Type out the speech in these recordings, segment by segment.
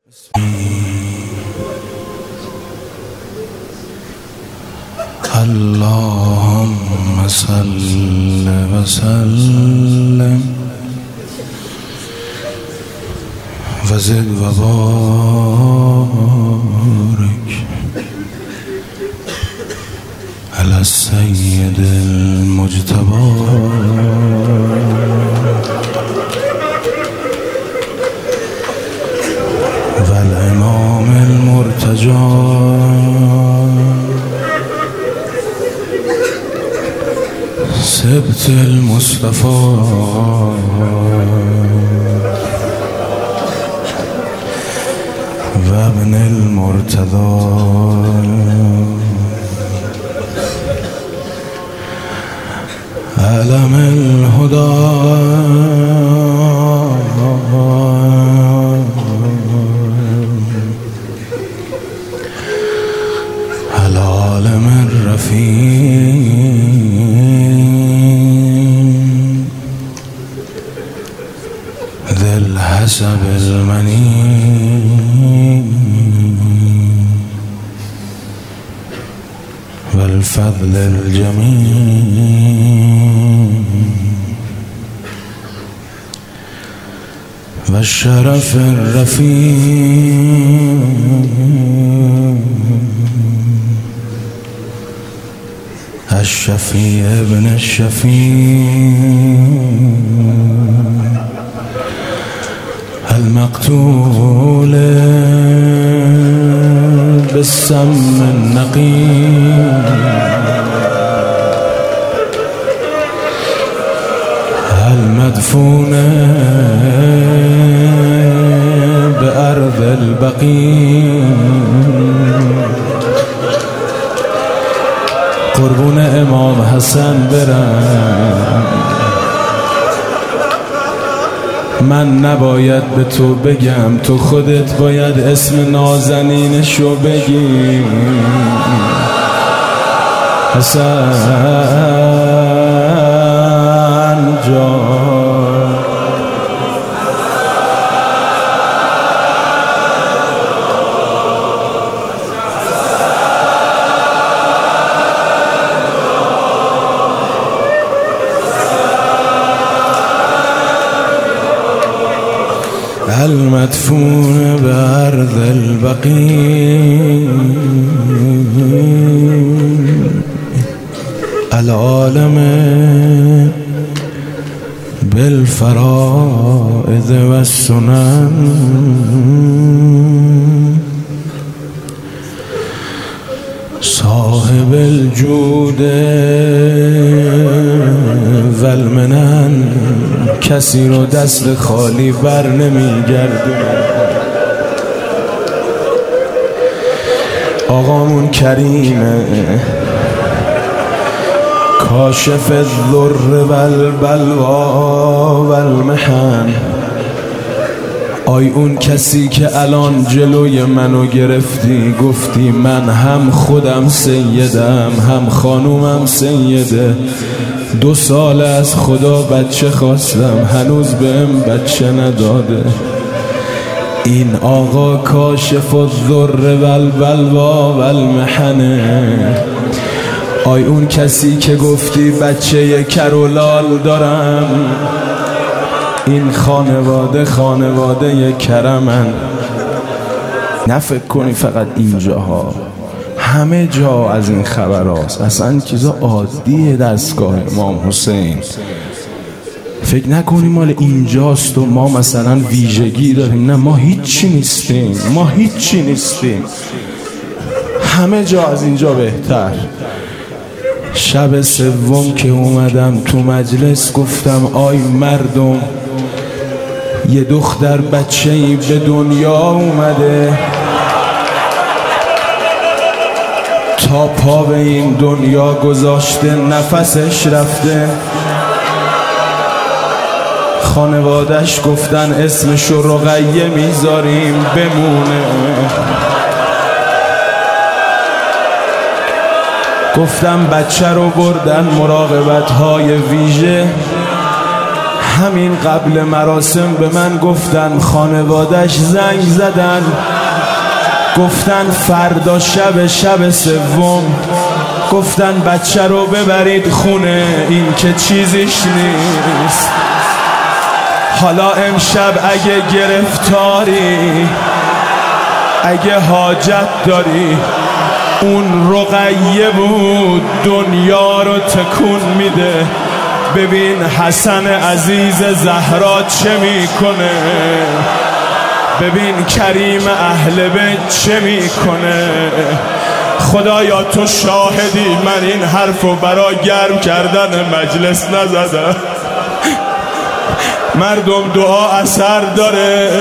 اللهم صل وسلم وزد وبارك على السيد المجتبى والإمام المرتجى سبت المصطفى وابن المرتضى علم الهدى العالم الرفيع ذي الحسب المني والفضل الجميل والشرف الرفيع الشفيع ابن الشفيع المقتول بالسم النقي المدفون بأرض البقيع قربون امام حسن برم من نباید به تو بگم، تو خودت باید اسم نازنینشو بگی. حسن جان المدفون بأرض البقيع العالم بالفرائض والسنن صاحب الجود والمنن کسی رو دست خالی بر نمیگرده. آقامون کریمه کاشف الضر والبلوا والمحن. آی اون کسی که الان جلوی منو گرفتی، گفتی من هم خودم سیدم هم خانومم سیده، 2 سال از خدا بچه خواستم هنوز بهم بچه نداده. این آقا کاشف الضر والبلوا والمحنه. آی اون کسی که گفتی بچه کرولال دارم، این خانواده کرمن. نه فکر کنی فقط اینجاها، همه جا از این خبر هاست. اصلا چیزا عادیه دستگاه امام حسین. فکر نکنی مال اینجاست و ما مثلا ویژگی داریم. نه، ما هیچی نیستیم. همه جا از اینجا بهتر. شب سوم که اومدم تو مجلس گفتم آی مردم، یه دختر بچه‌ای به دنیا اومده، تا پا به این دنیا گذاشته نفسش رفته. خانوادش گفتن اسمشو رقیه میذاریم بمونه. گفتم بچه رو بردن مراقبت های ویژه، همین قبل مراسم به من گفتن، خانوادش زنگ زدن گفتن فردا شب سوم، گفتن بچه رو ببرید خونه، این که چیزیش نیست. حالا امشب اگه گرفتاری، اگه حاجت داری، اون رقیه بود دنیا رو تکون میده. ببین حسن عزیز زهرا چه میکنه، ببین کریم اهل بیت چه میکنه. خدایا تو شاهدی، من این حرفو برای گرم کردن مجلس نزدم. مردم دعا اثر داره.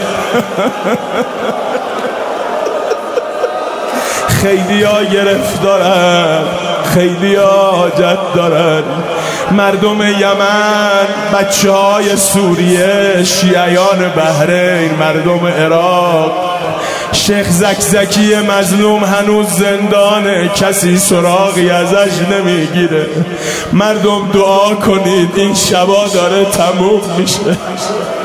خیلی ها گرفتارن، خیلی ها حاجت دارن. مردم یمن، بچه های سوریه، شیعیان بحرین، مردم عراق. شیخ زکزکی مظلوم هنوز زندانه، کسی سراغی ازش نمیگیره. مردم دعا کنید، این شبا داره تموم میشه.